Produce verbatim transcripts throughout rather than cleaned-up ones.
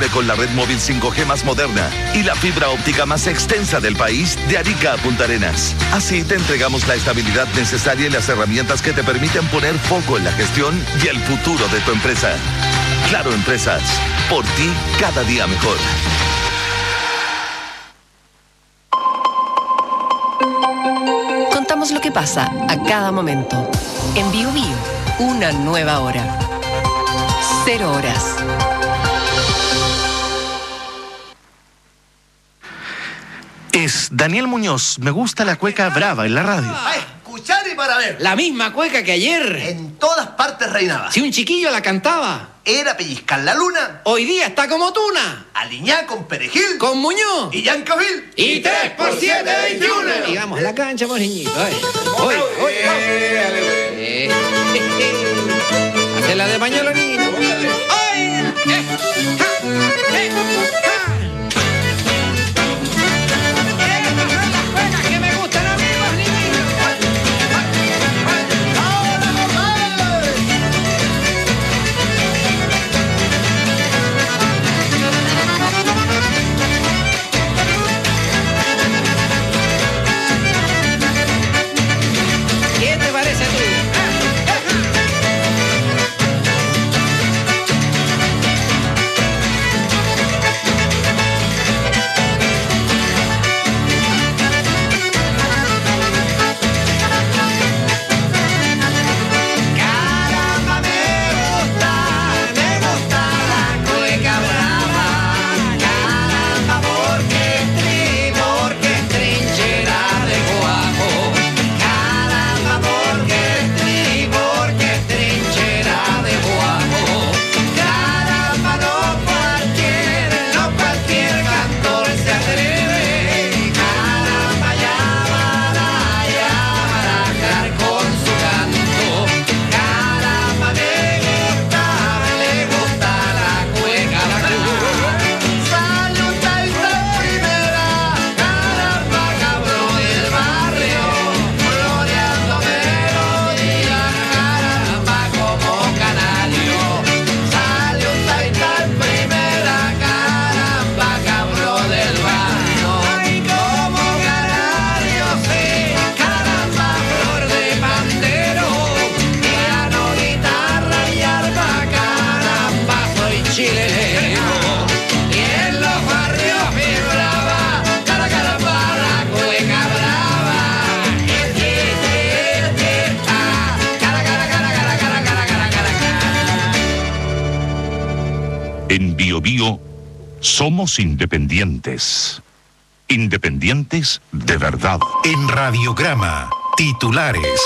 Vive con la red móvil cinco G más moderna y la fibra óptica más extensa del país de Arica a Punta Arenas. Así te entregamos la estabilidad necesaria y las herramientas que te permiten poner foco en la gestión y el futuro de tu empresa. Claro Empresas, por ti cada día mejor. Contamos lo que pasa a cada momento. En Bio Bio, una nueva hora. Cero horas. Es Daniel Muñoz. Me gusta la cueca brava en la radio. A escuchar y para ver. La misma cueca que ayer. En todas partes reinaba. Si un chiquillo la cantaba. Era pellizcar la luna. Hoy día está como tuna. Aliñá con perejil. Con Muñoz. Y Yancavil. Y tres por siete, veintiuno. Y vamos a la cancha, por niñito. Hoy, hoy, hoy. Hacer la de pañuelo, niñito. ¡Ay! Eh, ja, eh, ja. En Bio Bio somos independientes. Independientes de verdad. En Radiograma, titulares.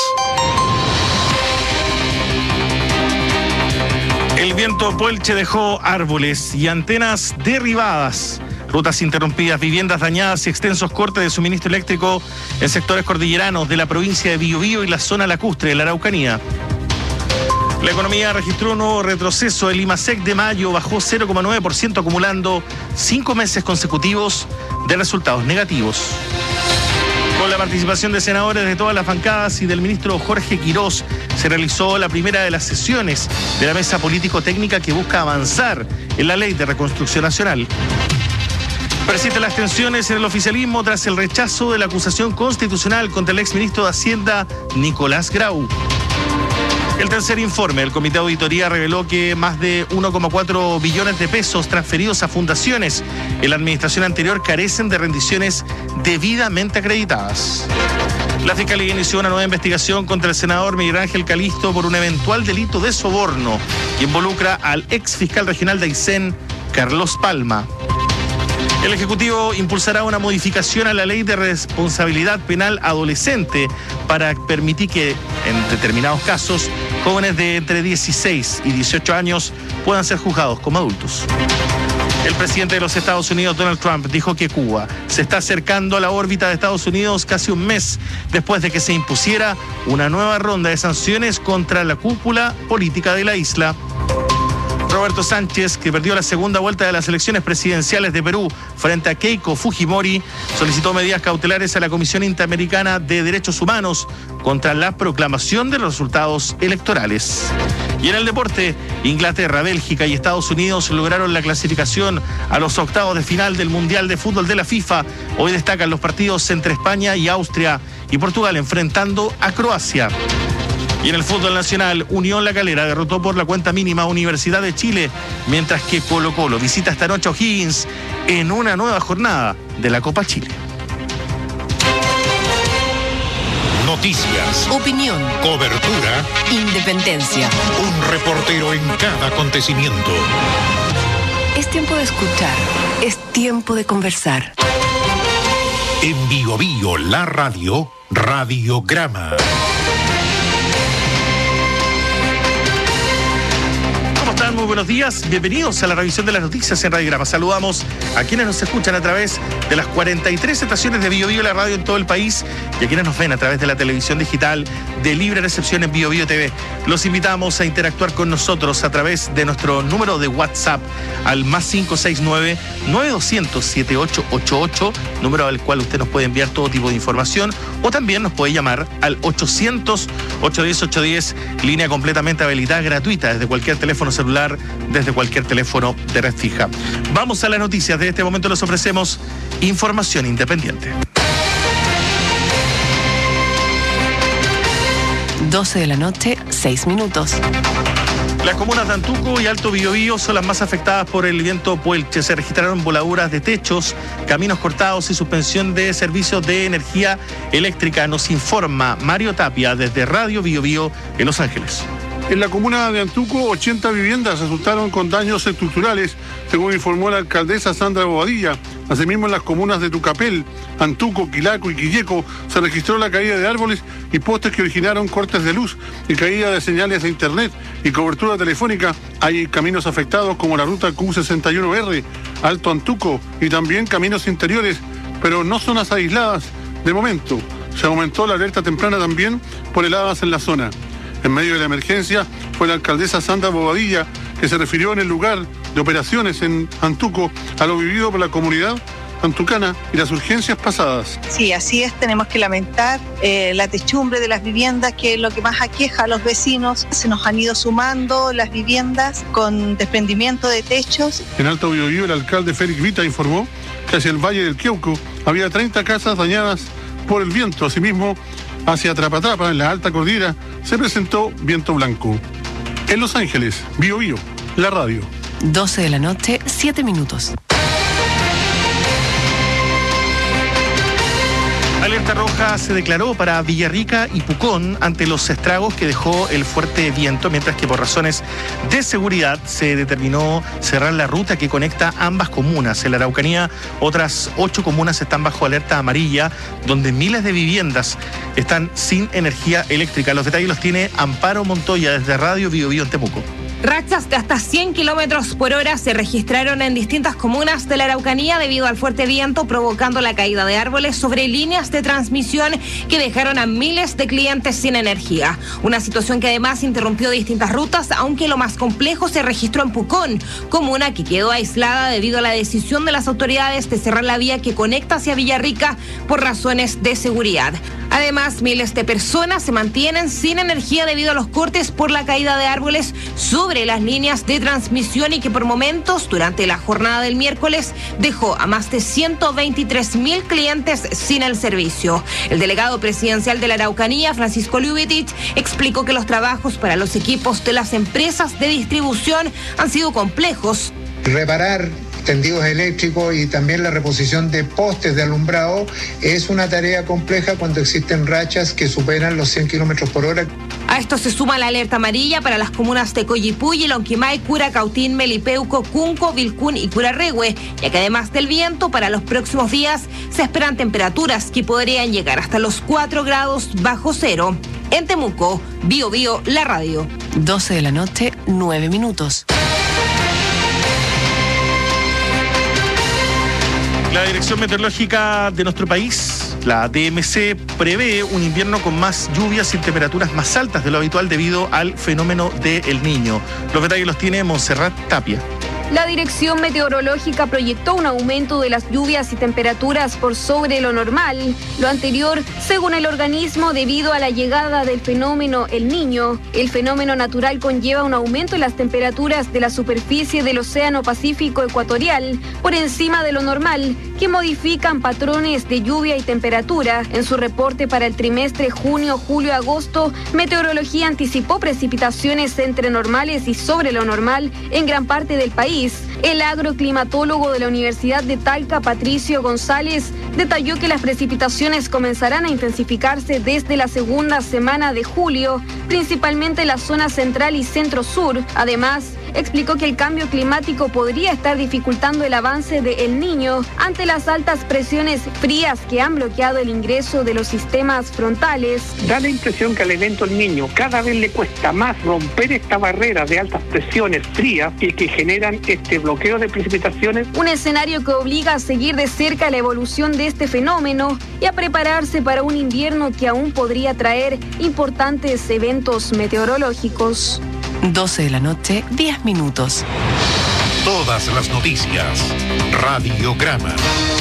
El viento Puelche dejó árboles y antenas derribadas, rutas interrumpidas, viviendas dañadas y extensos cortes de suministro eléctrico en sectores cordilleranos de la provincia de Bio Bio y la zona lacustre de la Araucanía. La economía registró un nuevo retroceso. El IMASEC de mayo bajó cero coma nueve por ciento, acumulando cinco meses consecutivos de resultados negativos. Con la participación de senadores de todas las bancadas y del ministro Jorge Quirós, se realizó la primera de las sesiones de la mesa político-técnica que busca avanzar en la ley de reconstrucción nacional. Persisten las tensiones en el oficialismo tras el rechazo de la acusación constitucional contra el exministro de Hacienda, Nicolás Grau. El tercer informe del Comité de Auditoría reveló que más de uno coma cuatro billones de pesos transferidos a fundaciones en la administración anterior carecen de rendiciones debidamente acreditadas. La Fiscalía inició una nueva investigación contra el senador Miguel Ángel Calisto por un eventual delito de soborno que involucra al ex fiscal regional de Aysén, Carlos Palma. El Ejecutivo impulsará una modificación a la Ley de Responsabilidad Penal Adolescente para permitir que, en determinados casos, jóvenes de entre dieciséis y dieciocho años puedan ser juzgados como adultos. El presidente de los Estados Unidos, Donald Trump, dijo que Cuba se está acercando a la órbita de Estados Unidos casi un mes después de que se impusiera una nueva ronda de sanciones contra la cúpula política de la isla. Roberto Sánchez, que perdió la segunda vuelta de las elecciones presidenciales de Perú frente a Keiko Fujimori, solicitó medidas cautelares a la Comisión Interamericana de Derechos Humanos contra la proclamación de los resultados electorales. Y en el deporte, Inglaterra, Bélgica y Estados Unidos lograron la clasificación a los octavos de final del Mundial de Fútbol de la FIFA. Hoy destacan los partidos entre España y Austria y Portugal enfrentando a Croacia. Y en el fútbol nacional, Unión La Calera derrotó por la cuenta mínima a Universidad de Chile, mientras que Colo Colo visita esta noche a O'Higgins en una nueva jornada de la Copa Chile. Noticias, Opinión, cobertura, independencia. un reportero en cada acontecimiento. Es tiempo de escuchar, es tiempo de conversar. En Bio Bio, la radio, Radiograma. Muy buenos días, bienvenidos a la revisión de las noticias en Radiograma. Saludamos a quienes nos escuchan a través de las cuarenta y tres estaciones de Bio Bio, la radio en todo el país, y a quienes nos ven a través de la televisión digital de libre recepción en Bio Bio T V. Los invitamos a interactuar con nosotros a través de nuestro número de WhatsApp al más cinco seis nueve, nueve dos cero cero, siete ocho ocho ocho, número al cual usted nos puede enviar todo tipo de información, o también nos puede llamar al ochocientos, ochocientos diez, ochocientos diez, línea completamente habilitada, gratuita, desde cualquier teléfono celular, desde cualquier teléfono de red fija. Vamos a las noticias. De este momento les ofrecemos información independiente. doce de la noche, seis minutos. Las comunas de Antuco y Alto Biobío son las más afectadas por el viento Puelche. Se registraron voladuras de techos, caminos cortados y suspensión de servicios de energía eléctrica. Nos informa Mario Tapia desde Radio Biobío en Los Ángeles. En la comuna de Antuco, ochenta viviendas resultaron con daños estructurales, según informó la alcaldesa Sandra Bobadilla. Asimismo, en las comunas de Tucapel, Antuco, Quilaco y Quilleco se registró la caída de árboles y postes que originaron cortes de luz y caída de señales de internet y cobertura telefónica. Hay caminos afectados como la ruta Q sesenta y uno R, Alto Antuco, y también caminos interiores, pero no zonas aisladas. De momento, se aumentó la alerta temprana también por heladas en la zona. En medio de la emergencia fue la alcaldesa Sandra Bobadilla que se refirió en el lugar de operaciones en Antuco a lo vivido por la comunidad antucana y las urgencias pasadas. Sí, así es, tenemos que lamentar eh, la techumbre de las viviendas, que es lo que más aqueja a los vecinos. Se nos han ido sumando las viviendas con desprendimiento de techos. En Alto Biobío, el alcalde Félix Vita informó que hacia el Valle del Queuco había treinta casas dañadas por el viento. Asimismo, hacia Trapatrapa, en la alta cordillera, se presentó viento blanco. En Los Ángeles, Bio Bio, la radio. doce de la noche, siete minutos. Alerta roja se declaró para Villarrica y Pucón ante los estragos que dejó el fuerte viento, mientras que por razones de seguridad se determinó cerrar la ruta que conecta ambas comunas. En la Araucanía, otras ocho comunas están bajo alerta amarilla, donde miles de viviendas están sin energía eléctrica. Los detalles los tiene Amparo Montoya desde Radio Bio Bio en Temuco. Rachas de hasta cien kilómetros por hora se registraron en distintas comunas de la Araucanía debido al fuerte viento, provocando la caída de árboles sobre líneas de transmisión que dejaron a miles de clientes sin energía. Una situación que además interrumpió distintas rutas, aunque lo más complejo se registró en Pucón, comuna que quedó aislada debido a la decisión de las autoridades de cerrar la vía que conecta hacia Villarrica por razones de seguridad. Además, miles de personas se mantienen sin energía debido a los cortes por la caída de árboles sobre las líneas de transmisión y que por momentos durante la jornada del miércoles dejó a más de ciento veintitrés mil clientes sin el servicio. El delegado presidencial de la Araucanía, Francisco Lubitich, explicó que los trabajos para los equipos de las empresas de distribución han sido complejos. Reparar tendidos eléctricos y también la reposición de postes de alumbrado es una tarea compleja cuando existen rachas que superan los cien kilómetros por hora. A esto se suma la alerta amarilla para las comunas de Coyipulli, Lonquimay, Curacautín, Melipeuco, Cunco, Vilcún y Curarrehue, ya que además del viento, para los próximos días se esperan temperaturas que podrían llegar hasta los cuatro grados bajo cero. En Temuco, Bio Bio, la radio. doce de la noche, nueve minutos. La Dirección Meteorológica de nuestro país, la D M C, prevé un invierno con más lluvias y temperaturas más altas de lo habitual debido al fenómeno de El Niño. Los detalles los tiene Montserrat Tapia. La Dirección Meteorológica proyectó un aumento de las lluvias y temperaturas por sobre lo normal. Lo anterior, según el organismo, debido a la llegada del fenómeno El Niño. El fenómeno natural conlleva un aumento en las temperaturas de la superficie del Océano Pacífico Ecuatorial por encima de lo normal, que modifican patrones de lluvia y temperatura. En su reporte para el trimestre junio, julio, agosto, Meteorología anticipó precipitaciones entre normales y sobre lo normal en gran parte del país. El agroclimatólogo de la Universidad de Talca, Patricio González, detalló que las precipitaciones comenzarán a intensificarse desde la segunda semana de julio, principalmente en la zona central y centro-sur. Además, explicó que el cambio climático podría estar dificultando el avance de El Niño ante las altas presiones frías que han bloqueado el ingreso de los sistemas frontales. Da la impresión que al evento El Niño cada vez le cuesta más romper esta barrera de altas presiones frías y que generan este bloqueo de precipitaciones. Un escenario que obliga a seguir de cerca la evolución de este fenómeno y a prepararse para un invierno que aún podría traer importantes eventos meteorológicos. doce de la noche, diez minutos. Todas las noticias. Radiograma.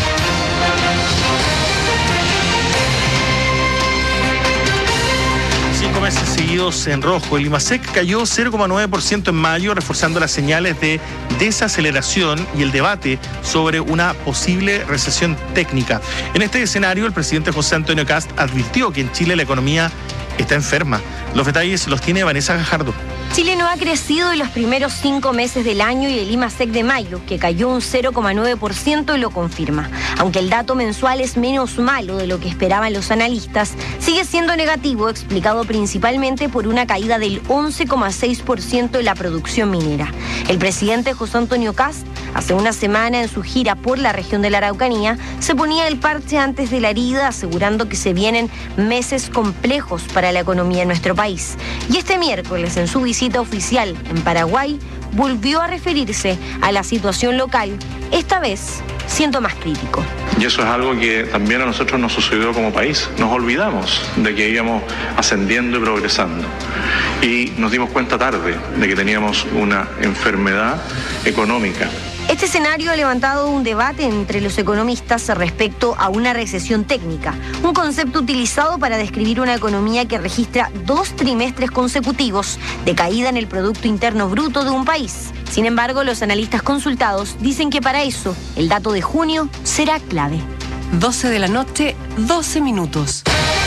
Cinco meses seguidos en rojo. El IMASEC cayó cero coma nueve por ciento en mayo, reforzando las señales de desaceleración y el debate sobre una posible recesión técnica. En este escenario, el presidente José Antonio Kast advirtió que en Chile la economía está enferma. Los detalles los tiene Vanessa Gajardo. Chile no ha crecido en los primeros cinco meses del año y el IMASEC de mayo, que cayó un cero coma nueve por ciento, lo confirma. Aunque el dato mensual es menos malo de lo que esperaban los analistas, sigue siendo negativo, explicado principalmente por una caída del once coma seis por ciento en la producción minera. El presidente José Antonio Kast, hace una semana en su gira por la región de la Araucanía, se ponía el parche antes de la herida, asegurando que se vienen meses complejos para la economía en nuestro país. Y este miércoles, en su visita oficial en Paraguay, volvió a referirse a la situación local, esta vez siendo más crítico. Y eso es algo que también a nosotros nos sucedió como país. Nos olvidamos de que íbamos ascendiendo y progresando. Y nos dimos cuenta tarde de que teníamos una enfermedad económica. Este escenario ha levantado un debate entre los economistas respecto a una recesión técnica, un concepto utilizado para describir una economía que registra dos trimestres consecutivos de caída en el Producto Interno Bruto de un país. Sin embargo, los analistas consultados dicen que para eso el dato de junio será clave. doce de la noche, doce minutos.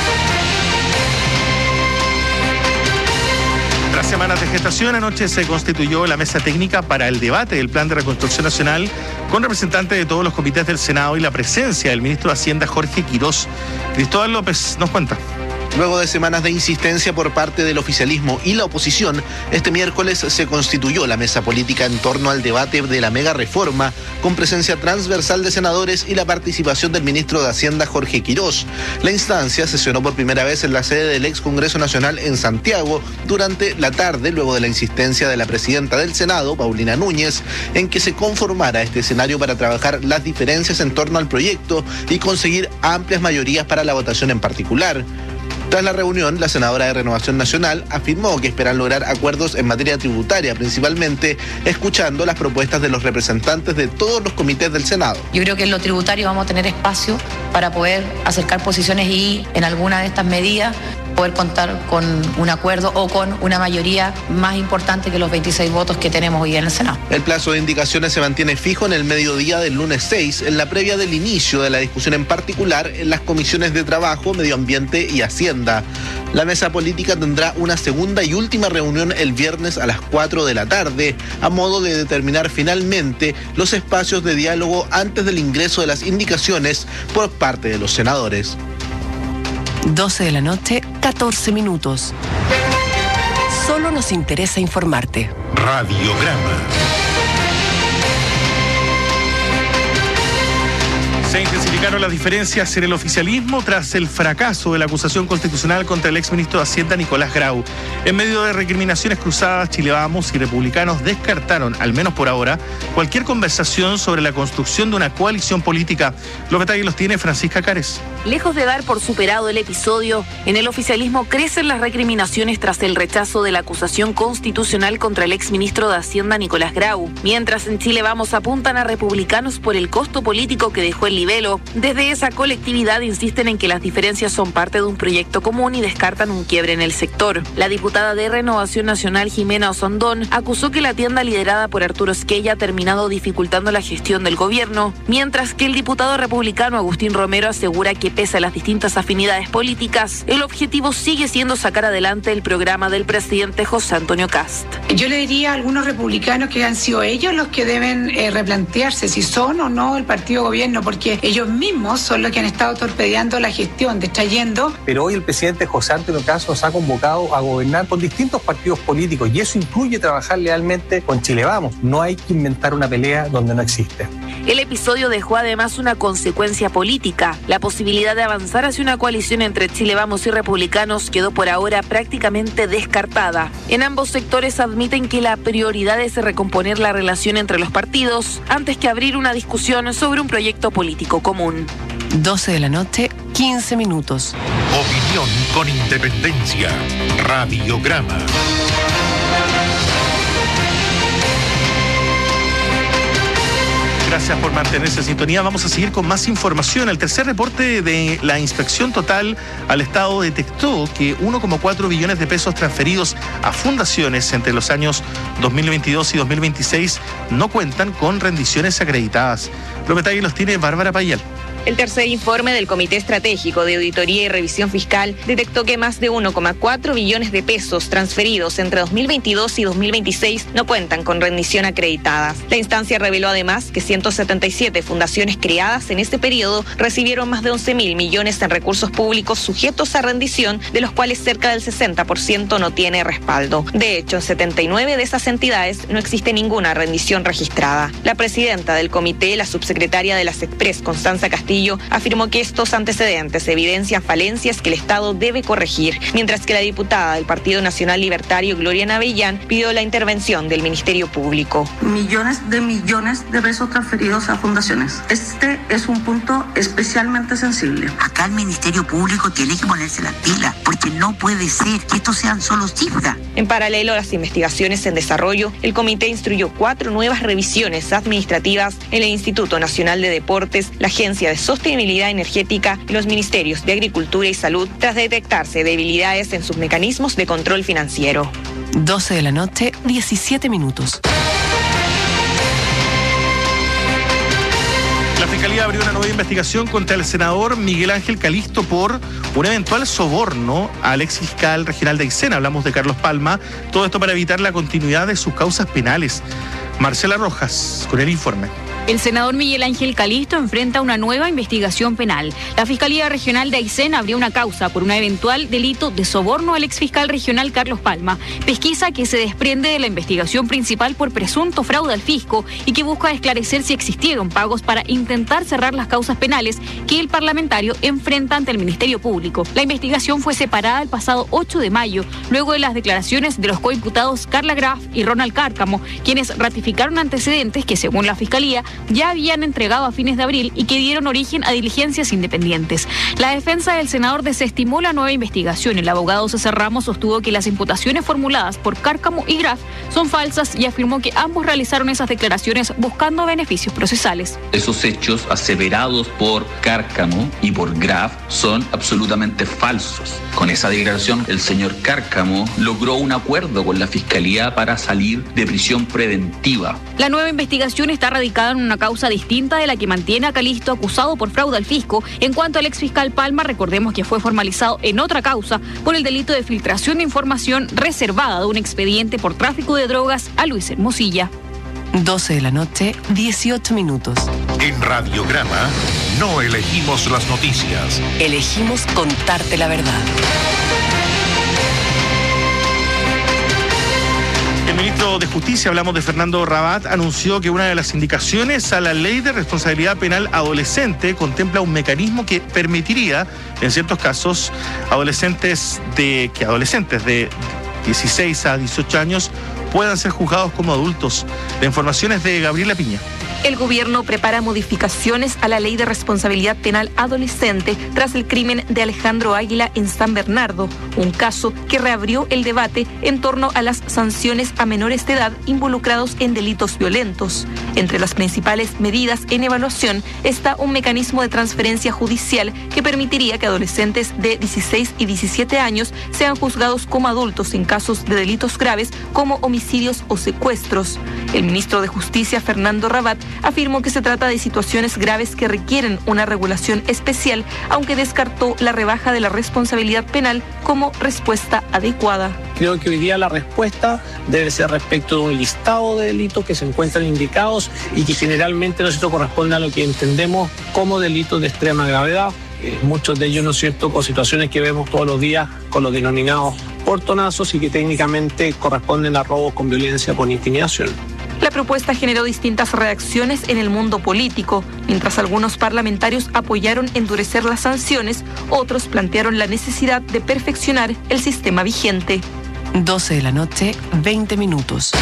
Tras semanas de gestación, anoche se constituyó la mesa técnica para el debate del Plan de Reconstrucción Nacional con representantes de todos los comités del Senado y la presencia del ministro de Hacienda, Jorge Quirós. Cristóbal López nos cuenta. Luego de semanas de insistencia por parte del oficialismo y la oposición, este miércoles se constituyó la mesa política en torno al debate de la mega reforma, con presencia transversal de senadores y la participación del ministro de Hacienda, Jorge Quirós. La instancia sesionó por primera vez en la sede del ex Congreso Nacional en Santiago durante la tarde, luego de la insistencia de la presidenta del Senado, Paulina Núñez, en que se conformara este escenario para trabajar las diferencias en torno al proyecto y conseguir amplias mayorías para la votación en particular. Tras la reunión, la senadora de Renovación Nacional afirmó que esperan lograr acuerdos en materia tributaria, principalmente escuchando las propuestas de los representantes de todos los comités del Senado. Yo creo que en lo tributario vamos a tener espacio para poder acercar posiciones y en alguna de estas medidas poder contar con un acuerdo o con una mayoría más importante que los veintiséis votos que tenemos hoy en el Senado. El plazo de indicaciones se mantiene fijo en el mediodía del lunes seis, en la previa del inicio de la discusión, en particular en las comisiones de Trabajo, Medio Ambiente y Hacienda. La mesa política tendrá una segunda y última reunión el viernes a las cuatro de la tarde, a modo de determinar finalmente los espacios de diálogo antes del ingreso de las indicaciones por parte de los senadores. doce de la noche, catorce minutos. Solo nos interesa informarte. Radiograma. Se intensificaron las diferencias en el oficialismo tras el fracaso de la acusación constitucional contra el exministro de Hacienda Nicolás Grau. En medio de recriminaciones cruzadas, Chile Vamos y republicanos descartaron, al menos por ahora, cualquier conversación sobre la construcción de una coalición política. Los detalles los tiene Francisca Cares. Lejos de dar por superado el episodio, en el oficialismo crecen las recriminaciones tras el rechazo de la acusación constitucional contra el exministro de Hacienda Nicolás Grau. Mientras en Chile Vamos apuntan a republicanos por el costo político que dejó el libelo, desde esa colectividad insisten en que las diferencias son parte de un proyecto común y descartan un quiebre en el sector. La diputada de Renovación Nacional, Jimena Osandón, acusó que la tienda liderada por Arturo Esquella ha terminado dificultando la gestión del gobierno, mientras que el diputado republicano Agustín Romero asegura que pese a las distintas afinidades políticas, el objetivo sigue siendo sacar adelante el programa del presidente José Antonio Kast. Yo le diría a algunos republicanos que han sido ellos los que deben eh, replantearse si son o no el partido gobierno, porque ellos mismos son los que han estado torpedeando la gestión, distrayendo. Pero hoy el presidente José Antonio Kast nos ha convocado a gobernar con distintos partidos políticos y eso incluye trabajar lealmente con Chile Vamos. No hay que inventar una pelea donde no existe. El episodio dejó además una consecuencia política. La posibilidad de avanzar hacia una coalición entre Chile Vamos y republicanos quedó por ahora prácticamente descartada. En ambos sectores admiten que la prioridad es recomponer la relación entre los partidos antes que abrir una discusión sobre un proyecto político común. doce de la noche, quince minutos. Opinión con independencia. Radiograma. Gracias por mantenerse en sintonía. Vamos a seguir con más información. El tercer reporte de la Inspección Total al Estado detectó que uno coma cuatro billones de pesos transferidos a fundaciones entre los años dos mil veintidós y dos mil veintiséis no cuentan con rendiciones acreditadas. Los detalles los tiene Bárbara Payal. El tercer informe del Comité Estratégico de Auditoría y Revisión Fiscal detectó que más de uno coma cuatro billones de pesos transferidos entre dos mil veintidós y dos mil veintiséis no cuentan con rendición acreditada. La instancia reveló además que ciento setenta y siete fundaciones creadas en este periodo recibieron más de once mil millones en recursos públicos sujetos a rendición, de los cuales cerca del sesenta por ciento no tiene respaldo. De hecho, en setenta y nueve de esas entidades no existe ninguna rendición registrada. La presidenta del comité, la subsecretaria de las Express, Constanza Castillo, afirmó que estos antecedentes evidencian falencias que el Estado debe corregir, mientras que la diputada del Partido Nacional Libertario, Gloria Navellán, pidió la intervención del Ministerio Público. Millones de millones de pesos transferidos a fundaciones. Este es un punto especialmente sensible. Acá el Ministerio Público tiene que ponerse las pilas, porque no puede ser que estos sean solo cifras. En paralelo a las investigaciones en desarrollo, el comité instruyó cuatro nuevas revisiones administrativas en el Instituto Nacional de Deportes, la Agencia de Sostenibilidad Energética y los Ministerios de Agricultura y Salud, tras detectarse debilidades en sus mecanismos de control financiero. doce de la noche, diecisiete minutos. La Fiscalía abrió una nueva investigación contra el senador Miguel Ángel Calisto por un eventual soborno al ex fiscal regional de Aysén. Hablamos de Carlos Palma. Todo esto para evitar la continuidad de sus causas penales. Marcela Rojas, con el informe. El senador Miguel Ángel Calisto enfrenta una nueva investigación penal. La Fiscalía Regional de Aysén abrió una causa por un eventual delito de soborno al exfiscal regional Carlos Palma, pesquisa que se desprende de la investigación principal por presunto fraude al fisco y que busca esclarecer si existieron pagos para intentar cerrar las causas penales que el parlamentario enfrenta ante el Ministerio Público. La investigación fue separada el pasado ocho de mayo, luego de las declaraciones de los coimputados Carla Graf y Ronald Cárcamo, quienes ratificaron antecedentes que, según la Fiscalía, ya habían entregado a fines de abril y que dieron origen a diligencias independientes. La defensa del senador desestimó la nueva investigación. El abogado César Ramos sostuvo que las imputaciones formuladas por Cárcamo y Graf son falsas y afirmó que ambos realizaron esas declaraciones buscando beneficios procesales. Esos hechos aseverados por Cárcamo y por Graf son absolutamente falsos. Con esa declaración, el señor Cárcamo logró un acuerdo con la Fiscalía para salir de prisión preventiva. La nueva investigación está radicada en una causa distinta de la que mantiene a Calisto acusado por fraude al fisco. En cuanto al exfiscal Palma, recordemos que fue formalizado en otra causa por el delito de filtración de información reservada de un expediente por tráfico de drogas a Luis Hermosilla. doce de la noche, dieciocho minutos. En Radiograma no elegimos las noticias. Elegimos contarte la verdad. El ministro de Justicia, hablamos de Fernando Rabat, anunció que una de las indicaciones a la ley de responsabilidad penal adolescente contempla un mecanismo que permitiría, en ciertos casos, adolescentes de que adolescentes de dieciséis a dieciocho años puedan ser juzgados como adultos. La información es de Gabriela Piña. El gobierno prepara modificaciones a la ley de responsabilidad penal adolescente tras el crimen de Alejandro Águila en San Bernardo, un caso que reabrió el debate en torno a las sanciones a menores de edad involucrados en delitos violentos. Entre las principales medidas en evaluación está un mecanismo de transferencia judicial que permitiría que adolescentes de dieciséis y diecisiete años sean juzgados como adultos en casos de delitos graves como homicidios o secuestros. El ministro de Justicia, Fernando Rabat, afirmó que se trata de situaciones graves que requieren una regulación especial, aunque descartó la rebaja de la responsabilidad penal como respuesta adecuada. Creo que hoy día la respuesta debe ser respecto de un listado de delitos que se encuentran indicados y que generalmente, ¿no es cierto?, corresponden a lo que entendemos como delitos de extrema gravedad. Eh, muchos de ellos, ¿no es cierto?, con situaciones que vemos todos los días con los denominados portonazos y que técnicamente corresponden a robos con violencia por intimidación. La propuesta generó distintas reacciones en el mundo político. Mientras algunos parlamentarios apoyaron endurecer las sanciones, otros plantearon la necesidad de perfeccionar el sistema vigente. doce de la noche, veinte minutos.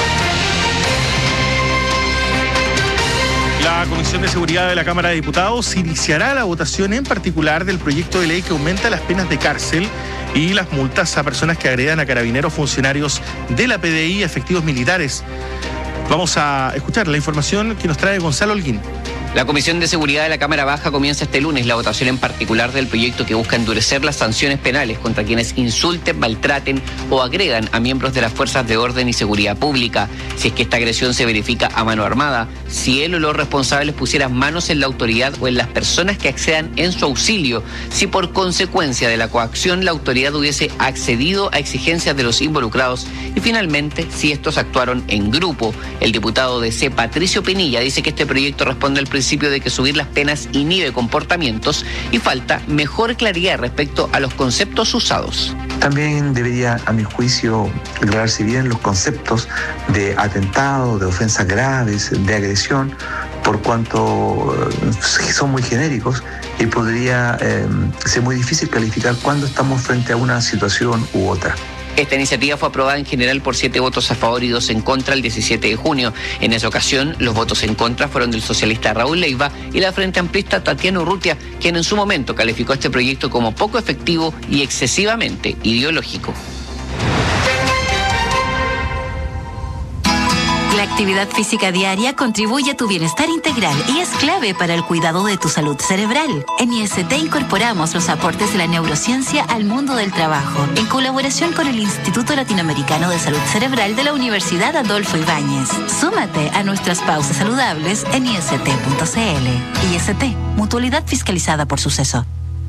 La Comisión de Seguridad de la Cámara de Diputados iniciará la votación en particular del proyecto de ley que aumenta las penas de cárcel y las multas a personas que agredan a carabineros, funcionarios de la P D I y efectivos militares. Vamos a escuchar la información que nos trae Gonzalo Holguín. La Comisión de Seguridad de la Cámara Baja comienza este lunes la votación en particular del proyecto que busca endurecer las sanciones penales contra quienes insulten, maltraten o agredan a miembros de las fuerzas de orden y seguridad pública. Si es que esta agresión se verifica a mano armada, si él o los responsables pusieran manos en la autoridad o en las personas que accedan en su auxilio, si por consecuencia de la coacción la autoridad hubiese accedido a exigencias de los involucrados y finalmente si estos actuaron en grupo. El diputado de C, Patricio Pinilla, dice que este proyecto responde al principio de que subir las penas inhibe comportamientos y falta mejor claridad respecto a los conceptos usados. También debería, a mi juicio, aclararse bien los conceptos de atentado, de ofensas graves, de agresión, por cuanto son muy genéricos y podría eh, ser muy difícil calificar cuándo estamos frente a una situación u otra. Esta iniciativa fue aprobada en general por siete votos a favor y dos en contra el diecisiete de junio. En esa ocasión, los votos en contra fueron del socialista Raúl Leiva y la frente amplista Tatiana Urrutia, quien en su momento calificó este proyecto como poco efectivo y excesivamente ideológico. La actividad física diaria contribuye a tu bienestar integral y es clave para el cuidado de tu salud cerebral. En I S T incorporamos los aportes de la neurociencia al mundo del trabajo, en colaboración con el Instituto Latinoamericano de Salud Cerebral de la Universidad Adolfo Ibáñez. Súmate a nuestras pausas saludables en I S T punto C L. I S T, mutualidad fiscalizada por Suceso.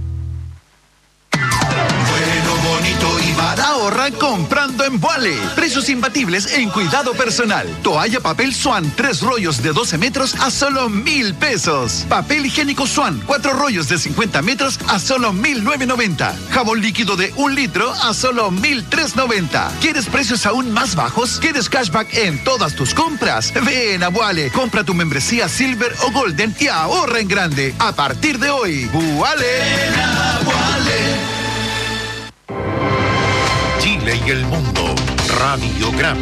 Ahorra comprando en Vuale. Precios imbatibles en cuidado personal. Toalla papel Swan, tres rollos de doce metros a solo mil pesos. Papel higiénico Swan, cuatro rollos de cincuenta metros a solo mil novecientos noventa. Jabón líquido de un litro a solo mil trescientos noventa. ¿Quieres precios aún más bajos? ¿Quieres cashback en todas tus compras? Ven a Vuale, compra tu membresía Silver o Golden y ahorra en grande. A partir de hoy, Vuale. Ven a Vuale. Chile y el mundo. Radiograma.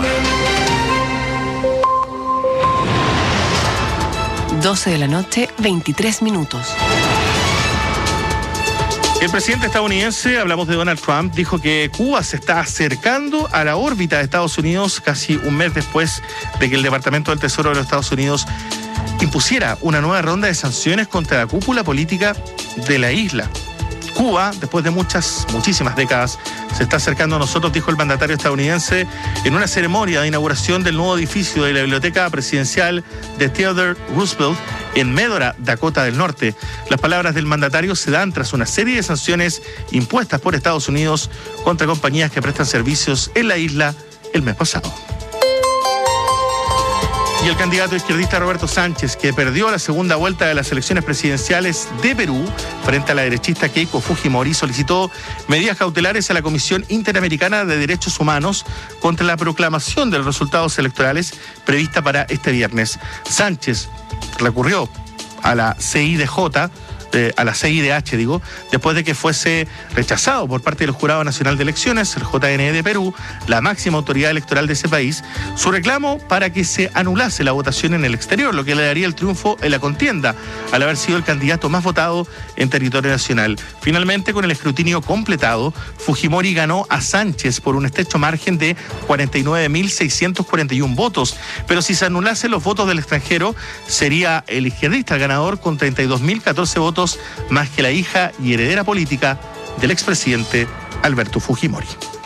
doce de la noche, veintitrés minutos. El presidente estadounidense, hablamos de Donald Trump, dijo que Cuba se está acercando a la órbita de Estados Unidos casi un mes después de que el Departamento del Tesoro de los Estados Unidos impusiera una nueva ronda de sanciones contra la cúpula política de la isla. Cuba, después de muchas, muchísimas décadas, se está acercando a nosotros, dijo el mandatario estadounidense en una ceremonia de inauguración del nuevo edificio de la Biblioteca Presidencial de Theodore Roosevelt en Medora, Dakota del Norte. Las palabras del mandatario se dan tras una serie de sanciones impuestas por Estados Unidos contra compañías que prestan servicios en la isla el mes pasado. Y el candidato izquierdista Roberto Sánchez, que perdió la segunda vuelta de las elecciones presidenciales de Perú frente a la derechista Keiko Fujimori, solicitó medidas cautelares a la Comisión Interamericana de Derechos Humanos contra la proclamación de los resultados electorales prevista para este viernes. Sánchez recurrió a la C I D J, Eh, a la C I D H, digo, después de que fuese rechazado por parte del Jurado Nacional de Elecciones, el J N E de Perú, la máxima autoridad electoral de ese país, su reclamo para que se anulase la votación en el exterior, lo que le daría el triunfo en la contienda, al haber sido el candidato más votado en territorio nacional. Finalmente, con el escrutinio completado, Fujimori ganó a Sánchez por un estrecho margen de cuarenta y nueve mil seiscientos cuarenta y uno votos, pero si se anulasen los votos del extranjero, sería el izquierdista el ganador con treinta y dos mil catorce votos, más que la hija y heredera política del expresidente Alberto Fujimori.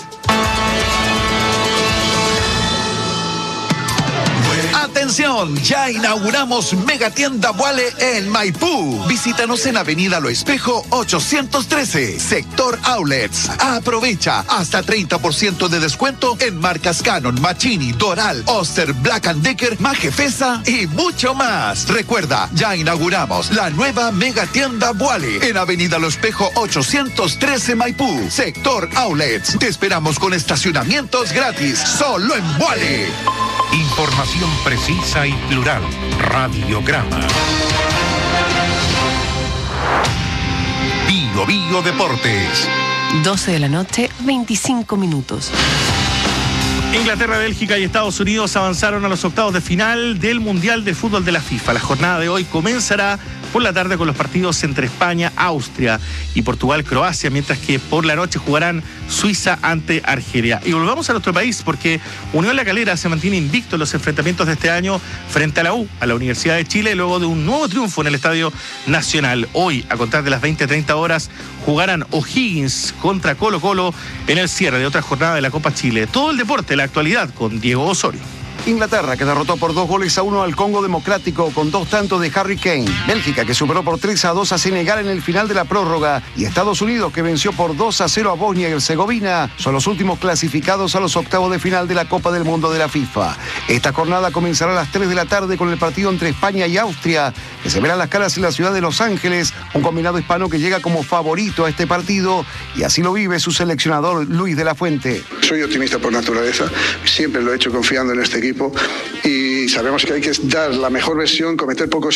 Atención, ya inauguramos Megatienda Vuale en Maipú. Visítanos en Avenida Lo Espejo ochocientos trece, Sector Outlets. Aprovecha hasta treinta por ciento de descuento en marcas Canon, Machini, Doral, Oster, Black and Decker, Majefesa y mucho más. Recuerda, ya inauguramos la nueva Megatienda Vuale en Avenida Lo Espejo ochocientos trece, Maipú, Sector Outlets. Te esperamos con estacionamientos gratis, solo en Vuale. Información precisa y plural. Radiograma. Bio Bio Deportes. doce de la noche, veinticinco minutos. Inglaterra, Bélgica y Estados Unidos avanzaron a los octavos de final del Mundial de Fútbol de la FIFA. La jornada de hoy comenzará por la tarde con los partidos entre España, Austria y Portugal, Croacia, mientras que por la noche jugarán Suiza ante Argelia. Y volvamos a nuestro país porque Unión La Calera se mantiene invicto en los enfrentamientos de este año frente a la U, a la Universidad de Chile, luego de un nuevo triunfo en el Estadio Nacional. Hoy, a contar de las veinte a treinta horas, jugarán O'Higgins contra Colo Colo en el cierre de otra jornada de la Copa Chile. Todo el deporte, la actualidad con Diego Osorio. Inglaterra, que derrotó por dos goles a uno al Congo Democrático con dos tantos de Harry Kane. Bélgica, que superó por tres a dos a Senegal en el final de la prórroga. Y Estados Unidos, que venció por dos a cero a Bosnia y Herzegovina, son los últimos clasificados a los octavos de final de la Copa del Mundo de la FIFA. Esta jornada comenzará a las tres de la tarde con el partido entre España y Austria, que se verán las caras en la ciudad de Los Ángeles, un combinado hispano que llega como favorito a este partido, y así lo vive su seleccionador Luis de la Fuente. Soy optimista por naturaleza, siempre lo he hecho confiando en este equipo y sabemos que hay que dar la mejor versión, cometer pocos